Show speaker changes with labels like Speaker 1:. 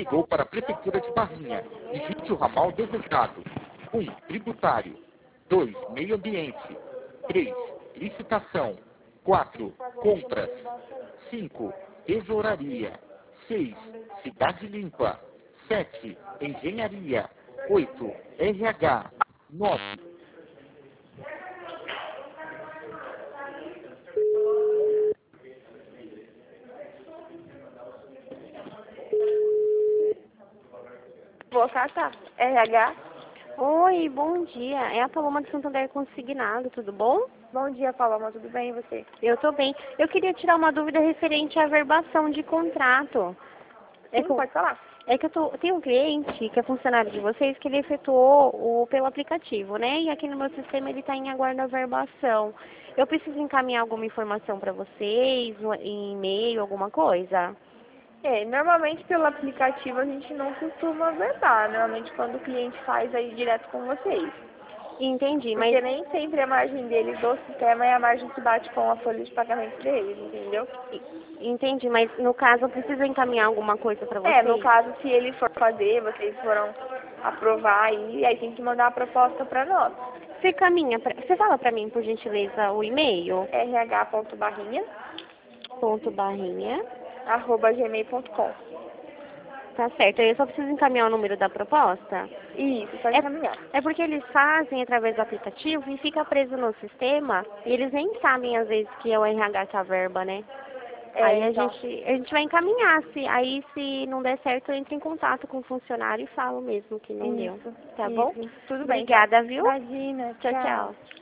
Speaker 1: ligou para a Prefeitura de Barrinha. Digite o ramal desejado. 1. Tributário. 2. Meio ambiente. 3. Licitação. 4. Compras. 5. Tesouraria. 6. Cidade Limpa. 7. Engenharia. 8. RH. 9.
Speaker 2: Boa carta, RH.
Speaker 3: Oi, bom dia. É a Paloma de Santander Consignado, tudo bom?
Speaker 2: Bom dia, Paloma, tudo bem e você?
Speaker 3: Eu tô bem. Eu queria tirar uma dúvida referente à verbação de contrato.
Speaker 2: Sim, pode falar.
Speaker 3: É que tenho um cliente que é funcionário de vocês que ele efetuou pelo aplicativo, né? E aqui no meu sistema ele está em aguardo da verbação. Eu preciso encaminhar alguma informação para vocês, em e-mail, alguma coisa?
Speaker 2: Normalmente pelo aplicativo a gente não costuma verbar. Normalmente quando o cliente faz aí direto com vocês.
Speaker 3: Entendi,
Speaker 2: Porque
Speaker 3: mas...
Speaker 2: nem sempre a margem deles do sistema é a margem que bate com a folha de pagamento deles, entendeu?
Speaker 3: Entendi, mas no caso eu preciso encaminhar alguma coisa para vocês?
Speaker 2: No caso, se ele for fazer, vocês foram aprovar aí tem que mandar a proposta para nós.
Speaker 3: Você fala para mim, por gentileza, o e-mail?
Speaker 2: rh.barrinha@gmail.com.
Speaker 3: Tá certo, eu só preciso encaminhar o número da proposta?
Speaker 2: Isso, pode encaminhar.
Speaker 3: É porque eles fazem através do aplicativo e fica preso no sistema e eles nem sabem às vezes que é o RH que a verba, né? Aí
Speaker 2: então.
Speaker 3: a gente vai encaminhar, se não der certo eu entro em contato com o funcionário e falo mesmo que não deu. Tá bom?
Speaker 2: Tudo bem.
Speaker 3: Obrigada, viu?
Speaker 2: Imagina,
Speaker 3: Tchau, tchau.